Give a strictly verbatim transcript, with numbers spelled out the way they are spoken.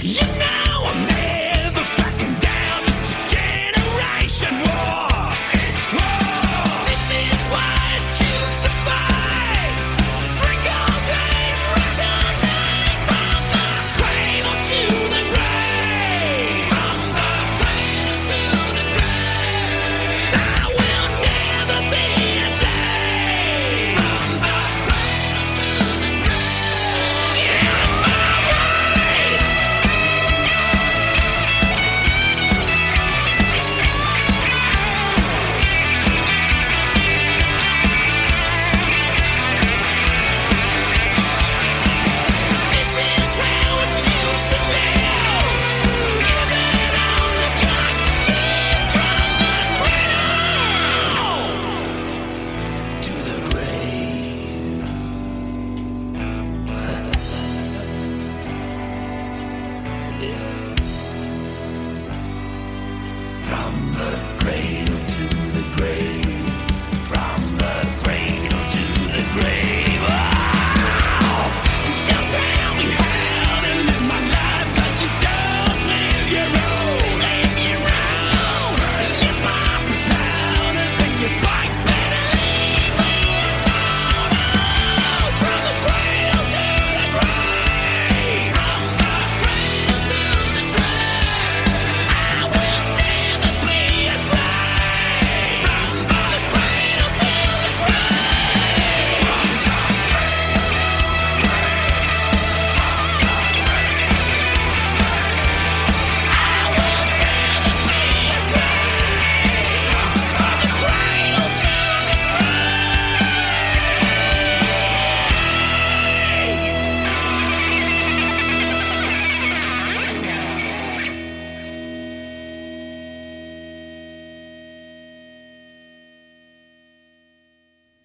You know I'm never backing down. It's a generation war. It's war. This is why I choose to fight. Drink all day, rock all night. From the cradle to the grave. From the cradle to the grave. I will never be a slave. From the cradle to the grave. Get on my way. This is how I choose to live. Give it all I got to give. From the cradle to the grave. Yeah.